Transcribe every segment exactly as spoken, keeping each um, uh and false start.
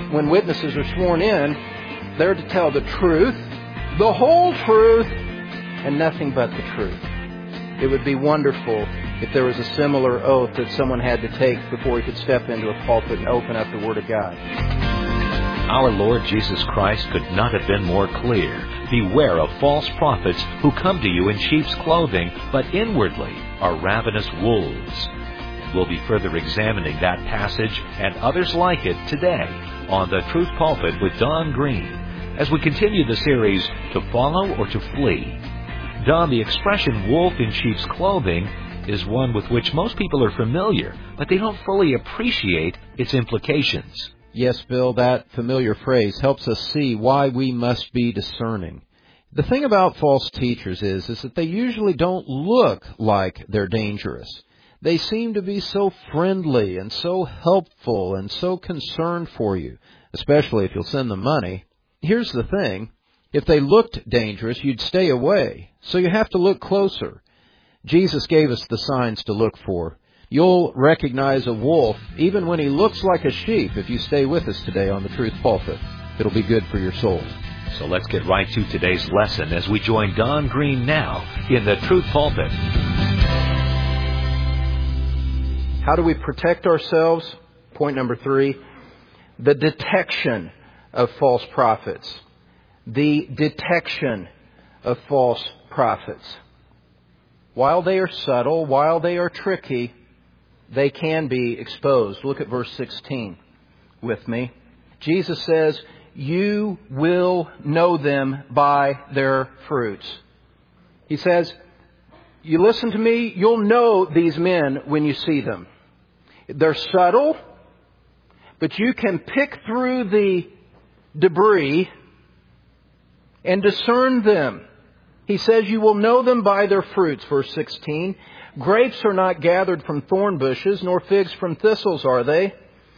when witnesses are sworn in, they're to tell the truth, the whole truth, and nothing but the truth. It would be wonderful if there was a similar oath that someone had to take before he could step into a pulpit and open up the Word of God. Our Lord Jesus Christ could not have been more clear. Beware of false prophets who come to you in sheep's clothing, but inwardly are ravenous wolves. We'll be further examining that passage and others like it today on The Truth Pulpit with Don Green, as we continue the series, To Follow or to Flee. Don, the expression wolf in sheep's clothing is one with which most people are familiar, but they don't fully appreciate its implications. Yes, Bill, that familiar phrase helps us see why we must be discerning. The thing about false teachers is, is that they usually don't look like they're dangerous. They seem to be so friendly and so helpful and so concerned for you, especially if you'll send them money. Here's the thing. If they looked dangerous, you'd stay away. So you have to look closer. Jesus gave us the signs to look for. You'll recognize a wolf even when he looks like a sheep if you stay with us today on The Truth Pulpit. It'll be good for your soul. So let's get right to today's lesson as we join Don Green now in The Truth Pulpit. How do we protect ourselves? Point number three, the detection of false prophets. The detection of false prophets. While they are subtle, while they are tricky, they can be exposed. Look at verse sixteen with me. Jesus says, you will know them by their fruits. He says, you listen to me, you'll know these men when you see them. They're subtle, but you can pick through the debris and discern them. He says you will know them by their fruits, verse sixteen. Grapes are not gathered from thorn bushes, nor figs from thistles, are they?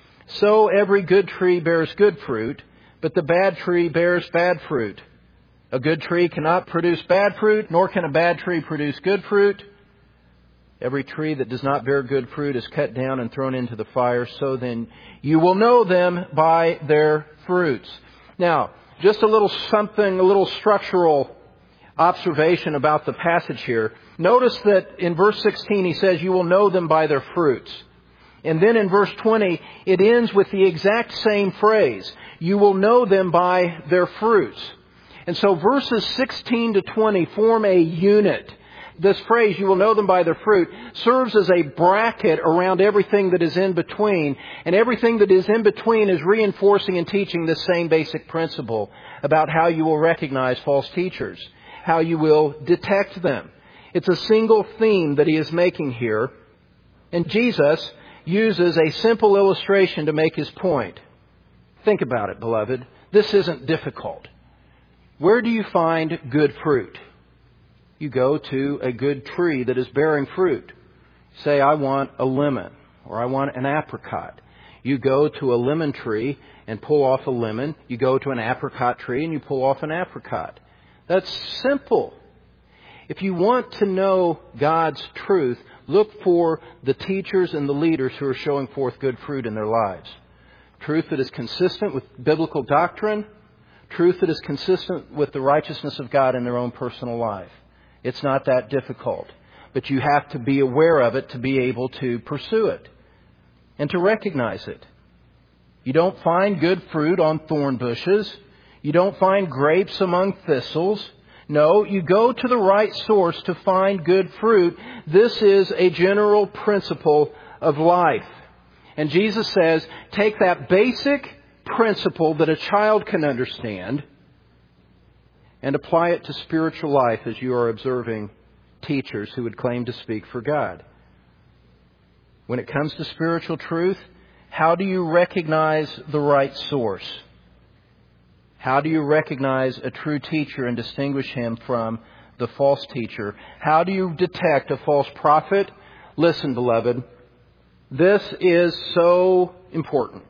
So every good tree bears good fruit, but the bad tree bears bad fruit. A good tree cannot produce bad fruit, nor can a bad tree produce good fruit. Every tree that does not bear good fruit is cut down and thrown into the fire. So then you will know them by their fruits. Now, just a little something, a little structural observation about the passage here. Notice that in verse sixteen he says, you will know them by their fruits. And then in verse twenty, it ends with the exact same phrase. You will know them by their fruits. And so verses sixteen to twenty form a unit. This phrase, you will know them by their fruit, serves as a bracket around everything that is in between. And everything that is in between is reinforcing and teaching this same basic principle about how you will recognize false teachers, how you will detect them. It's a single theme that he is making here. And Jesus uses a simple illustration to make his point. Think about it, beloved. This isn't difficult. Where do you find good fruit? You go to a good tree that is bearing fruit. Say, I want a lemon, or I want an apricot. You go to a lemon tree and pull off a lemon. You go to an apricot tree and you pull off an apricot. That's simple. If you want to know God's truth, look for the teachers and the leaders who are showing forth good fruit in their lives. Truth that is consistent with biblical doctrine. Truth that is consistent with the righteousness of God in their own personal life. It's not that difficult. But you have to be aware of it to be able to pursue it and to recognize it. You don't find good fruit on thorn bushes. You don't find grapes among thistles. No, you go to the right source to find good fruit. This is a general principle of life. And Jesus says, take that basic principle that a child can understand and apply it to spiritual life as you are observing teachers who would claim to speak for God. When it comes to spiritual truth, how do you recognize the right source? How do you recognize a true teacher and distinguish him from the false teacher? How do you detect a false prophet? Listen, beloved, this is so important.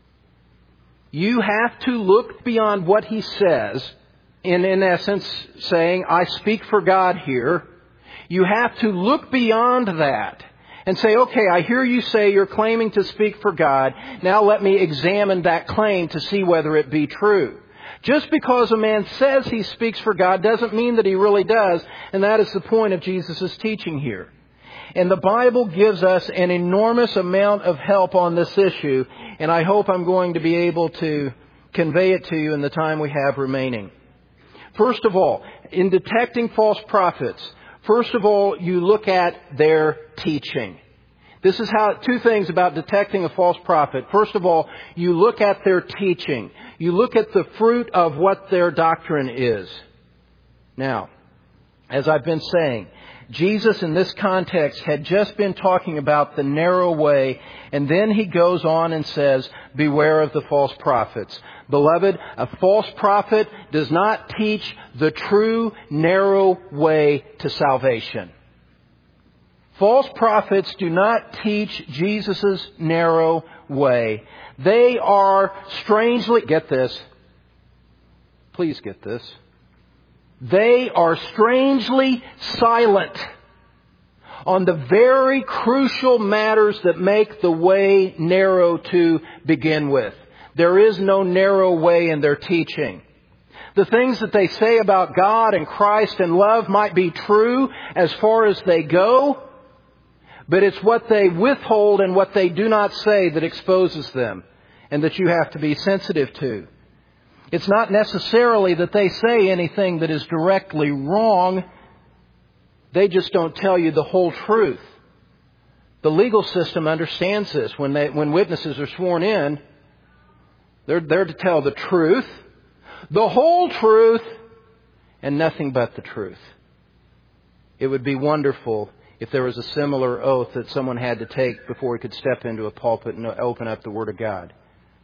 You have to look beyond what he says, in, in essence saying, I speak for God here. You have to look beyond that and say, okay, I hear you say you're claiming to speak for God. Now let me examine that claim to see whether it be true. Just because a man says he speaks for God doesn't mean that he really does, and that is the point of Jesus' teaching here. And the Bible gives us an enormous amount of help on this issue, and I hope I'm going to be able to convey it to you in the time we have remaining. First of all, in detecting false prophets, first of all, you look at their teaching. This is how, two things about detecting a false prophet. First of all, you look at their teaching. You look at the fruit of what their doctrine is. Now, as I've been saying, Jesus in this context had just been talking about the narrow way, and then he goes on and says, beware of the false prophets. Beloved, a false prophet does not teach the true narrow way to salvation. False prophets do not teach Jesus' narrow way. They are strangely, get this, please get this, they are strangely silent on the very crucial matters that make the way narrow to begin with. There is no narrow way in their teaching. The things that they say about God and Christ and love might be true as far as they go, but it's what they withhold and what they do not say that exposes them and that you have to be sensitive to. It's not necessarily that they say anything that is directly wrong. They just don't tell you the whole truth. The legal system understands this. When they, when witnesses are sworn in, they're there to tell the truth, the whole truth, and nothing but the truth. It would be wonderful if there was a similar oath that someone had to take before he could step into a pulpit and open up the Word of God.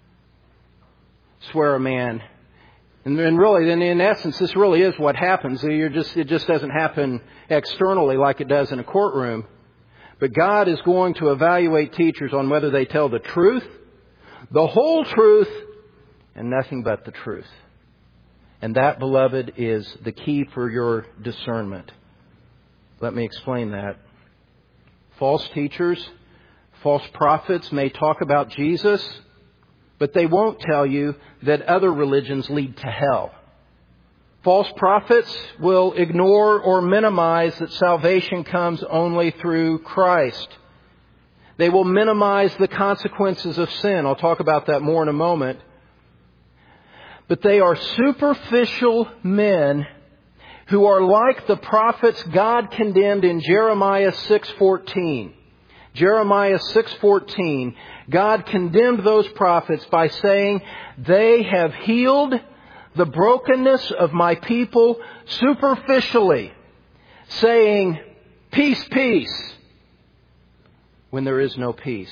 Swear a man. And really, in essence, this really is what happens. You're just, it just doesn't happen externally like it does in a courtroom. But God is going to evaluate teachers on whether they tell the truth, the whole truth, and nothing but the truth. And that, beloved, is the key for your discernment. Let me explain that. False teachers, false prophets may talk about Jesus, but they won't tell you that other religions lead to hell. False prophets will ignore or minimize that salvation comes only through Christ. They will minimize the consequences of sin. I'll talk about that more in a moment. But they are superficial men who are like the prophets God condemned in Jeremiah six fourteen. Jeremiah six fourteen, God condemned those prophets by saying, they have healed the brokenness of my people superficially, saying, peace, peace, when there is no peace.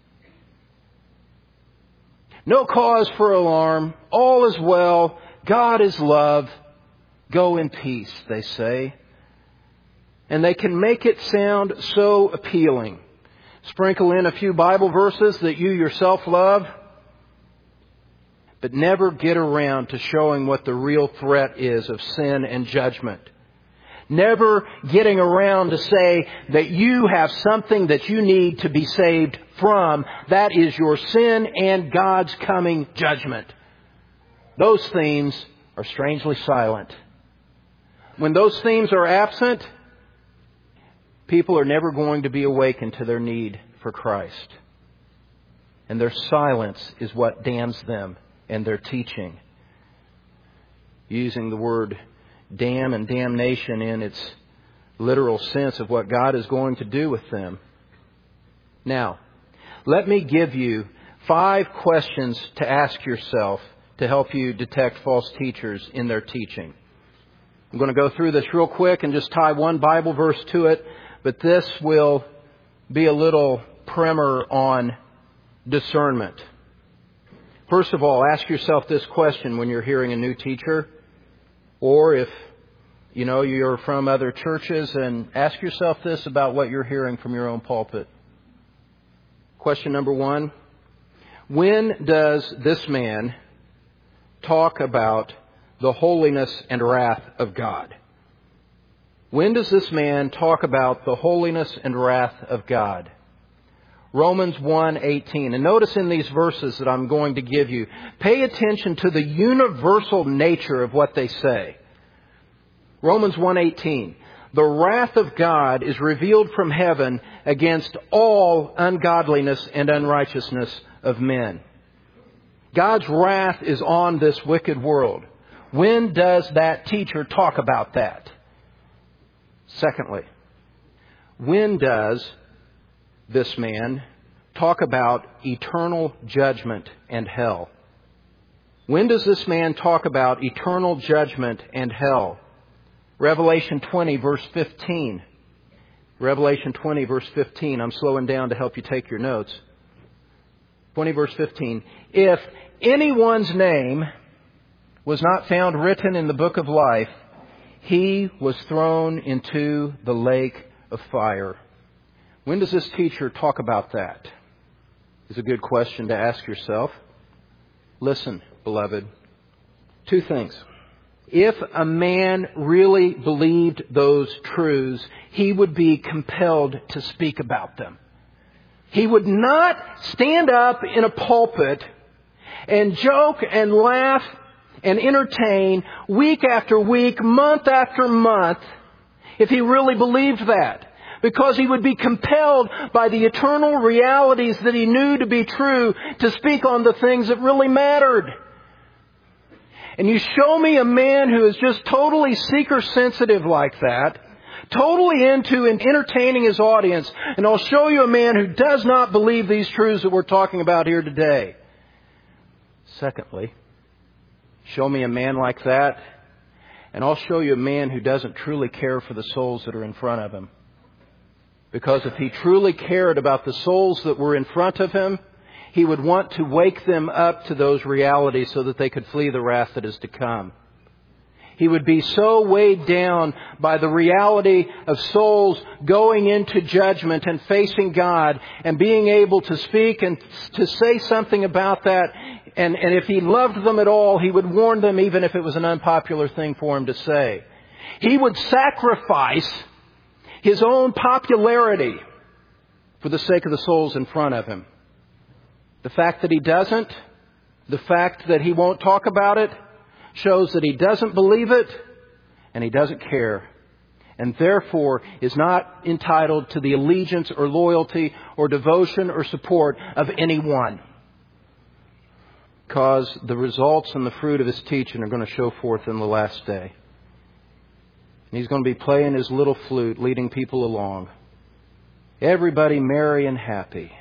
No cause for alarm, all is well, God is love, go in peace, they say. And they can make it sound so appealing. Sprinkle in a few Bible verses that you yourself love, but never get around to showing what the real threat is of sin and judgment. Never getting around to say that you have something that you need to be saved from. That is your sin and God's coming judgment. Those themes are strangely silent. When those themes are absent, people are never going to be awakened to their need for Christ. And their silence is what damns them and their teaching. Using the word damn and damnation in its literal sense of what God is going to do with them. Now, let me give you five questions to ask yourself to help you detect false teachers in their teaching. I'm going to go through this real quick and just tie one Bible verse to it. But this will be a little primer on discernment. First of all, ask yourself this question when you're hearing a new teacher. Or if, you know, you're from other churches, and ask yourself this about what you're hearing from your own pulpit. Question number one. When does this man talk about the holiness and wrath of God? When does this man talk about the holiness and wrath of God? Romans one eighteen. And notice in these verses that I'm going to give you, pay attention to the universal nature of what they say. Romans one eighteen. The wrath of God is revealed from heaven against all ungodliness and unrighteousness of men. God's wrath is on this wicked world. When does that teacher talk about that? Secondly, when does this man talk about eternal judgment and hell? When does this man talk about eternal judgment and hell? Revelation twenty, verse fifteen. Revelation twenty, verse fifteen. I'm slowing down to help you take your notes. twenty, verse fifteen. If anyone's name was not found written in the book of life, he was thrown into the lake of fire. When does this teacher talk about that? Is a good question to ask yourself. Listen, beloved. Two things. If a man really believed those truths, he would be compelled to speak about them. He would not stand up in a pulpit and joke and laugh and entertain week after week, month after month, if he really believed that. Because he would be compelled by the eternal realities that he knew to be true to speak on the things that really mattered. And you show me a man who is just totally seeker-sensitive like that, totally into and entertaining his audience, and I'll show you a man who does not believe these truths that we're talking about here today. Secondly, show me a man like that, and I'll show you a man who doesn't truly care for the souls that are in front of him. Because if he truly cared about the souls that were in front of him, he would want to wake them up to those realities so that they could flee the wrath that is to come. He would be so weighed down by the reality of souls going into judgment and facing God and being able to speak and to say something about that. And, and if he loved them at all, he would warn them even if it was an unpopular thing for him to say. He would sacrifice his own popularity for the sake of the souls in front of him. The fact that he doesn't, the fact that he won't talk about it, shows that he doesn't believe it and he doesn't care. And therefore is not entitled to the allegiance or loyalty or devotion or support of anyone. Because the results and the fruit of his teaching are going to show forth in the last day. And he's going to be playing his little flute, leading people along. Everybody merry and happy.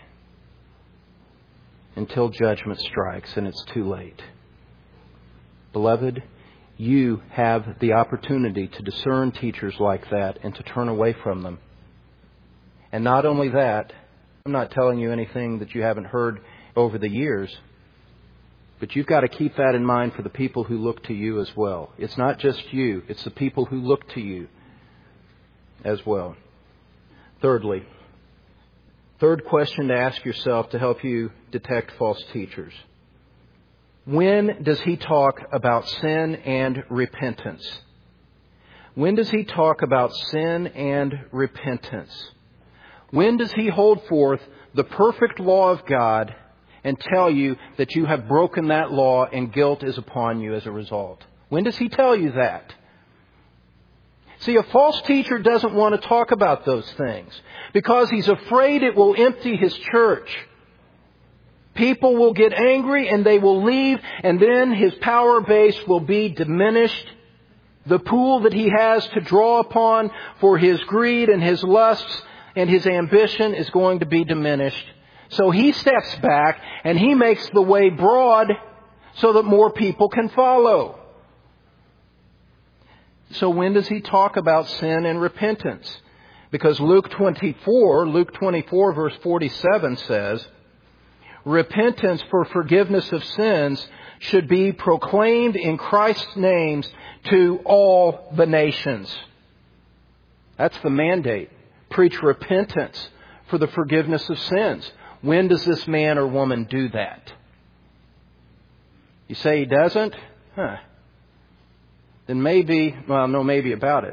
Until judgment strikes and it's too late. Beloved, you have the opportunity to discern teachers like that and to turn away from them. And not only that, I'm not telling you anything that you haven't heard over the years. But you've got to keep that in mind for the people who look to you as well. It's not just you. It's the people who look to you as well. Thirdly, third question to ask yourself to help you detect false teachers. When does he talk about sin and repentance? When does he talk about sin and repentance? When does he hold forth the perfect law of God and tell you that you have broken that law and guilt is upon you as a result? When does he tell you that? See, a false teacher doesn't want to talk about those things because he's afraid it will empty his church. People will get angry and they will leave, and then his power base will be diminished. The pool that he has to draw upon for his greed and his lusts and his ambition is going to be diminished. So he steps back and he makes the way broad so that more people can follow. So when does he talk about sin and repentance? Because Luke twenty-four, Luke twenty-four verse forty-seven says, repentance for forgiveness of sins should be proclaimed in Christ's name to all the nations. That's the mandate. Preach repentance for the forgiveness of sins. When does this man or woman do that? You say he doesn't? Huh. Then maybe, well, no maybe about it.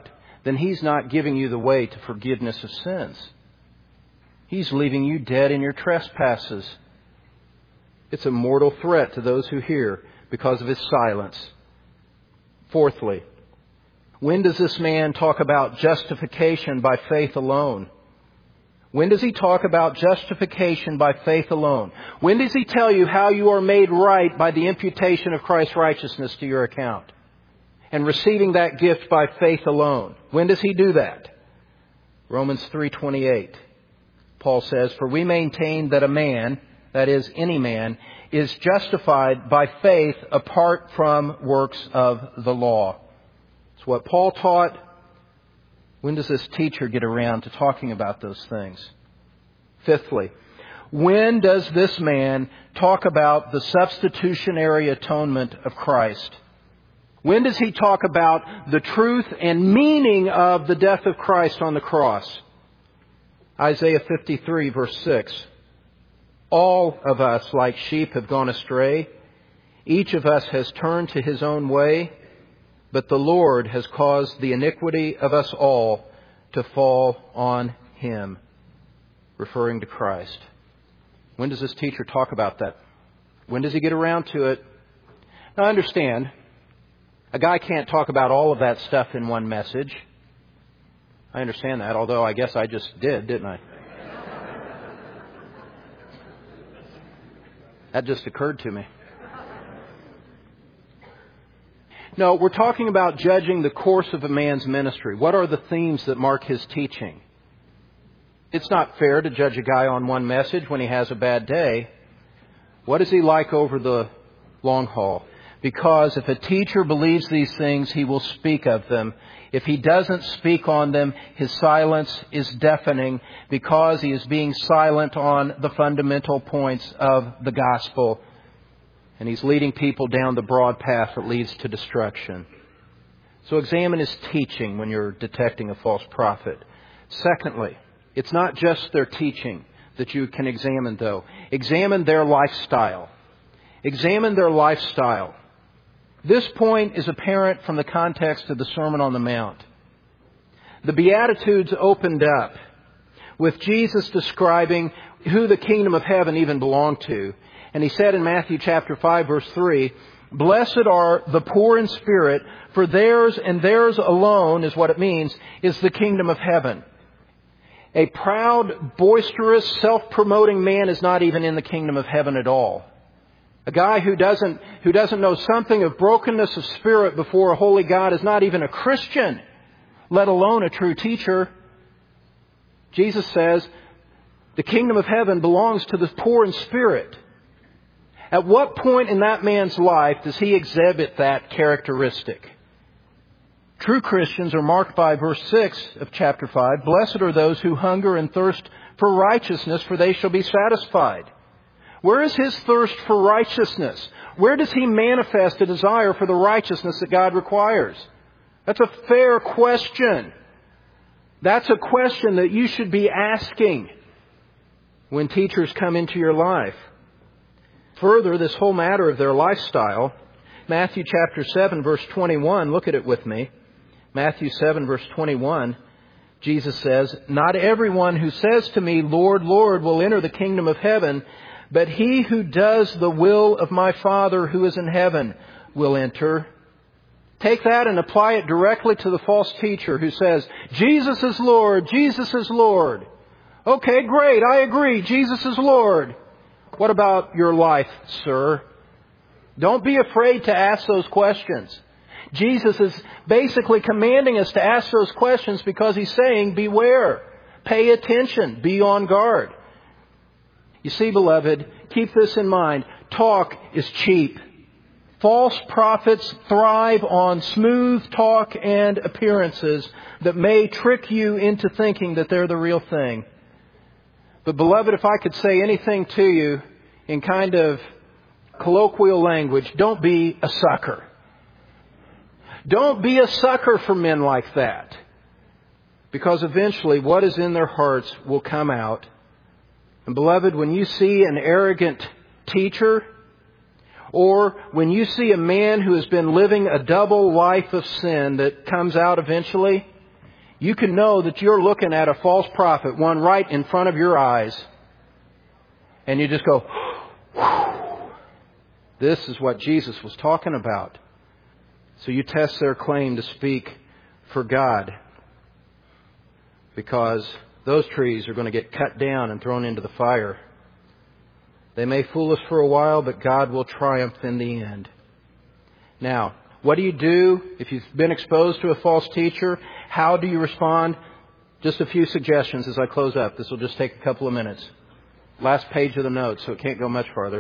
then He's not giving you the way to forgiveness of sins. He's leaving you dead in your trespasses. It's a mortal threat to those who hear because of His silence. Fourthly, when does this man talk about justification by faith alone? When does he talk about justification by faith alone? When does he tell you how you are made right by the imputation of Christ's righteousness to your account and receiving that gift by faith alone? When does he do that? Romans three twenty-eight. Paul says, "For we maintain that a man, that is, any man, is justified by faith apart from works of the law." It's what Paul taught. When does this teacher get around to talking about those things? Fifthly, when does this man talk about the substitutionary atonement of Christ? When does he talk about the truth and meaning of the death of Christ on the cross? Isaiah fifty-three, verse six. "All of us, like sheep, have gone astray. Each of us has turned to his own way. But the Lord has caused the iniquity of us all to fall on Him," referring to Christ. When does this teacher talk about that? When does he get around to it? Now, I understand, a guy can't talk about all of that stuff in one message. I understand that, although I guess I just did, didn't I? That just occurred to me. No, we're talking about judging the course of a man's ministry. What are the themes that mark his teaching? It's not fair to judge a guy on one message when he has a bad day. What is he like over the long haul? Because if a teacher believes these things, he will speak of them. If he doesn't speak on them, his silence is deafening because he is being silent on the fundamental points of the gospel. And he's leading people down the broad path that leads to destruction. So examine his teaching when you're detecting a false prophet. Secondly, it's not just their teaching that you can examine, though. Examine their lifestyle. Examine their lifestyle. This point is apparent from the context of the Sermon on the Mount. The Beatitudes opened up with Jesus describing who the kingdom of heaven even belonged to. And He said in Matthew chapter five, verse three, "Blessed are the poor in spirit, for theirs and theirs alone," is what it means, "is the kingdom of heaven." A proud, boisterous, self-promoting man is not even in the kingdom of heaven at all. A guy who doesn't, who doesn't know something of brokenness of spirit before a holy God is not even a Christian, let alone a true teacher. Jesus says the kingdom of heaven belongs to the poor in spirit. At what point in that man's life does he exhibit that characteristic? True Christians are marked by verse six of chapter five. "Blessed are those who hunger and thirst for righteousness, for they shall be satisfied." Where is his thirst for righteousness? Where does he manifest a desire for the righteousness that God requires? That's a fair question. That's a question that you should be asking when teachers come into your life. Further, this whole matter of their lifestyle, Matthew chapter seven, verse twenty-one, look at it with me. Matthew seven, verse twenty-one, Jesus says, "Not everyone who says to me, 'Lord, Lord,' will enter the kingdom of heaven, but he who does the will of my Father who is in heaven will enter." Take that and apply it directly to the false teacher who says, "Jesus is Lord, Jesus is Lord." Okay, great, I agree, Jesus is Lord. What about your life, sir? Don't be afraid to ask those questions. Jesus is basically commanding us to ask those questions because He's saying, beware, pay attention, be on guard. You see, beloved, keep this in mind. Talk is cheap. False prophets thrive on smooth talk and appearances that may trick you into thinking that they're the real thing. But beloved, if I could say anything to you in kind of colloquial language, don't be a sucker. Don't be a sucker for men like that. Because eventually what is in their hearts will come out. And beloved, when you see an arrogant teacher, or when you see a man who has been living a double life of sin that comes out eventually, You can know that you're looking at a false prophet, one right in front of your eyes, and you just go, this is what Jesus was talking about. So you test their claim to speak for God, because those trees are going to get cut down and thrown into the fire. They may fool us for a while, but God will triumph in the end. Now, what do you do if you've been exposed to a false teacher? How do you respond? Just a few suggestions as I close up. This will just take a couple of minutes. Last page of the notes, so it can't go much farther.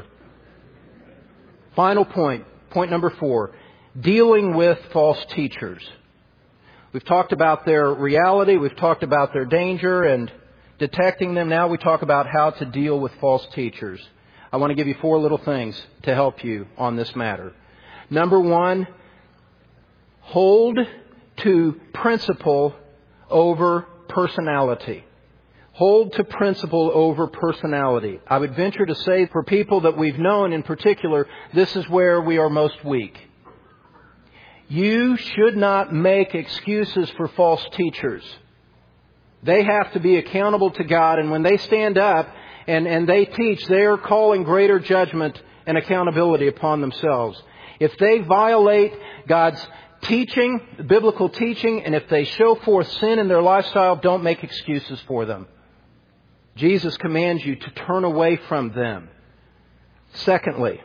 Final point, point number four, dealing with false teachers. We've talked about their reality, we've talked about their danger and detecting them. Now we talk about how to deal with false teachers. I want to give you four little things to help you on this matter. Number one, hold to principle over personality. Hold to principle over personality. I would venture to say for people that we've known in particular, this is where we are most weak. You should not make excuses for false teachers. They have to be accountable to God, and when they stand up and, and they teach, they are calling greater judgment and accountability upon themselves. If they violate God's teaching, biblical teaching, and if they show forth sin in their lifestyle, don't make excuses for them. Jesus commands you to turn away from them. Secondly,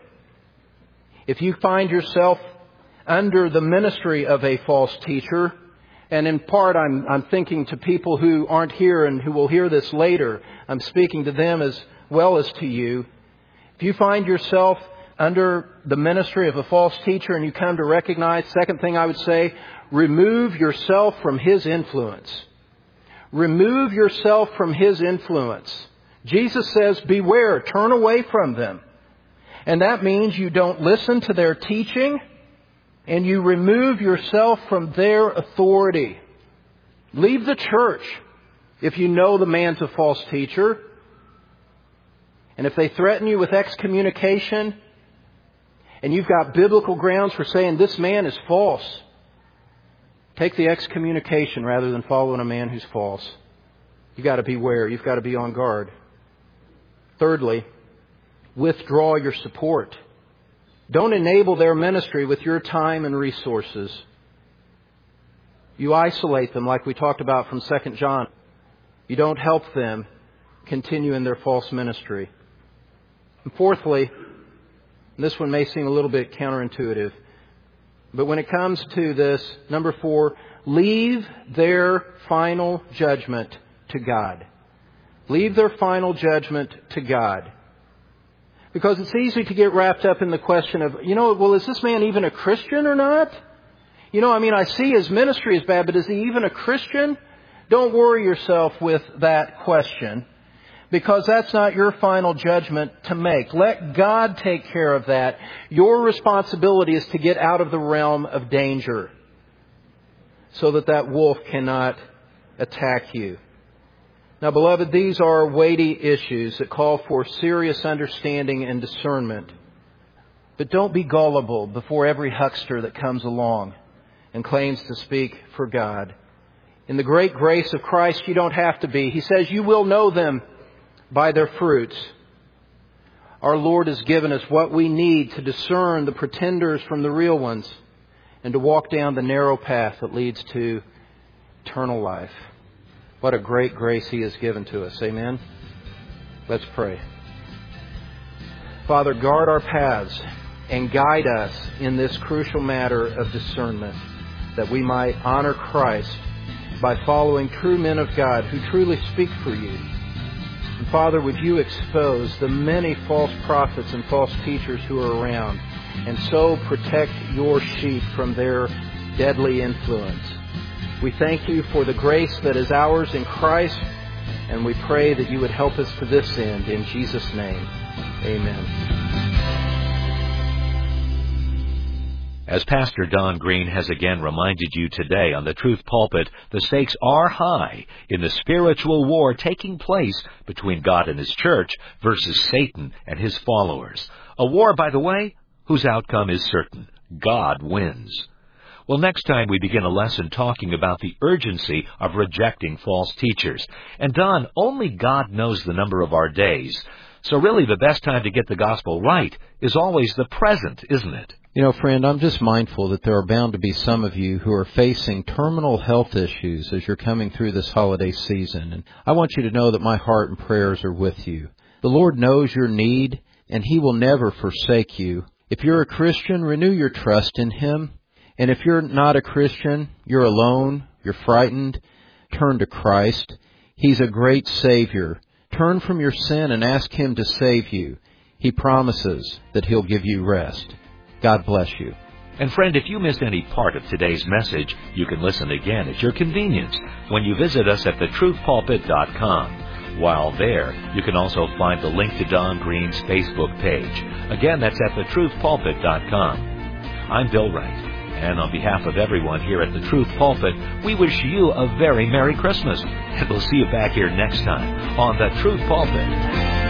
if you find yourself under the ministry of a false teacher, and in part I'm, I'm thinking to people who aren't here and who will hear this later, I'm speaking to them as well as to you. If you find yourself under the ministry of a false teacher and you come to recognize, second thing I would say, remove yourself from his influence. Remove yourself from his influence. Jesus says, beware, turn away from them. And that means you don't listen to their teaching and you remove yourself from their authority. Leave the church if you know the man's a false teacher. And if they threaten you with excommunication, and you've got biblical grounds for saying this man is false, take the excommunication rather than following a man who's false. You've got to beware. You've got to be on guard. Thirdly, withdraw your support. Don't enable their ministry with your time and resources. You isolate them like we talked about from Second John. You don't help them continue in their false ministry. And fourthly, and this one may seem a little bit counterintuitive, but when it comes to this, number four, leave their final judgment to God. Leave their final judgment to God. Because it's easy to get wrapped up in the question of, you know, well, is this man even a Christian or not? You know, I mean, I see his ministry is bad, but is he even a Christian? Don't worry yourself with that question, because that's not your final judgment to make. Let God take care of that. Your responsibility is to get out of the realm of danger so that that wolf cannot attack you. Now, beloved, these are weighty issues that call for serious understanding and discernment. But don't be gullible before every huckster that comes along and claims to speak for God. In the great grace of Christ, you don't have to be. He says you will know them by their fruits. Our Lord has given us what we need to discern the pretenders from the real ones and to walk down the narrow path that leads to eternal life. What a great grace He has given to us. Amen? Let's pray. Father, guard our paths and guide us in this crucial matter of discernment, that we might honor Christ by following true men of God who truly speak for you. And Father, would you expose the many false prophets and false teachers who are around, and so protect your sheep from their deadly influence. We thank you for the grace that is ours in Christ, and we pray that you would help us to this end. In Jesus' name, amen. As Pastor Don Green has again reminded you today on the Truth Pulpit, the stakes are high in the spiritual war taking place between God and His church versus Satan and his followers. A war, by the way, whose outcome is certain. God wins. Well, next time we begin a lesson talking about the urgency of rejecting false teachers. And Don, only God knows the number of our days. So really the best time to get the gospel right is always the present, isn't it? You know, friend, I'm just mindful that there are bound to be some of you who are facing terminal health issues as you're coming through this holiday season. And I want you to know that my heart and prayers are with you. The Lord knows your need, and He will never forsake you. If you're a Christian, renew your trust in Him. And if you're not a Christian, you're alone, you're frightened, turn to Christ. He's a great Savior. Turn from your sin and ask Him to save you. He promises that He'll give you rest. God bless you. And friend, if you missed any part of today's message, you can listen again at your convenience when you visit us at the truth pulpit dot com. While there, you can also find the link to Don Green's Facebook page. Again, that's at the truth pulpit dot com. I'm Bill Wright. And on behalf of everyone here at the Truth Pulpit, we wish you a very Merry Christmas. And we'll see you back here next time on the Truth Pulpit.